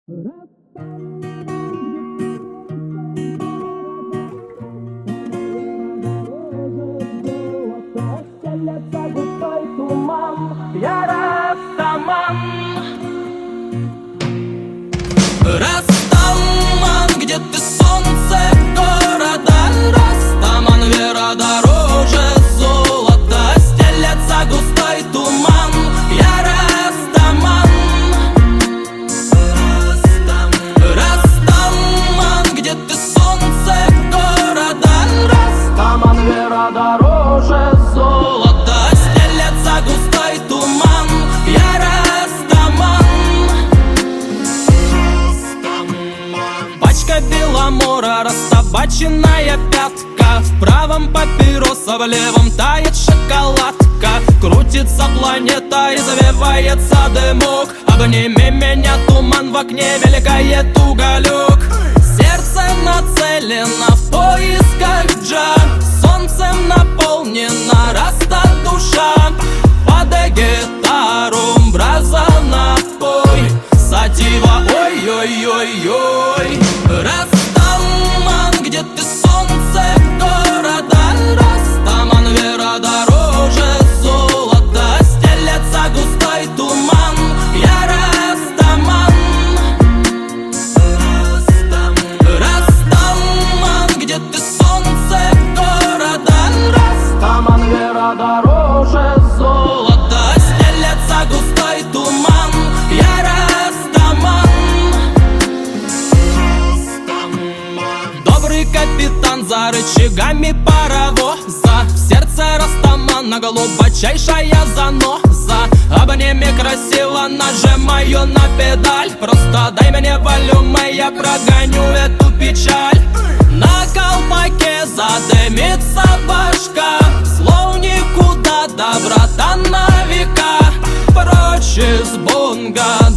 Стелется густой туман, я Растаман. Растаман, где ты, солнце города? Растаман, вера дороже золота. Стелется густой туман, я Растаман. Растаман, где ты, солнце города? Растаман, вера дороже золота. Стелется густой туман, я Растаман. Пачка Беломора, растабаченная пятка. В правом папироса, в левом тает шоколадка. Крутится планета и завивается дымок. Обними меня, туман, в окне мелькает уголек. Сердце нацелено в поисках джа. Солнцем наполнена раста душа. Под гитару браза напой. Сатива, ой-ой-ой-ой. Растаман, где ты, солнце города? Растаман, вера дороже золота. Стелется густой туман, я Растаман. Растаман, где ты, солнце города? Растаман, вера дороже золота. Стелется густой туман, я Растаман. Добрый капитан за рычагами паровоза. В сердце Растамана глубочайшая заноза. Обними красиво, нажимаю на педаль. Просто дай мне волюм, и я прогоню эту печаль. На колпаке задымится башка. Слов никуда, доброта на века. Прочь из бунга.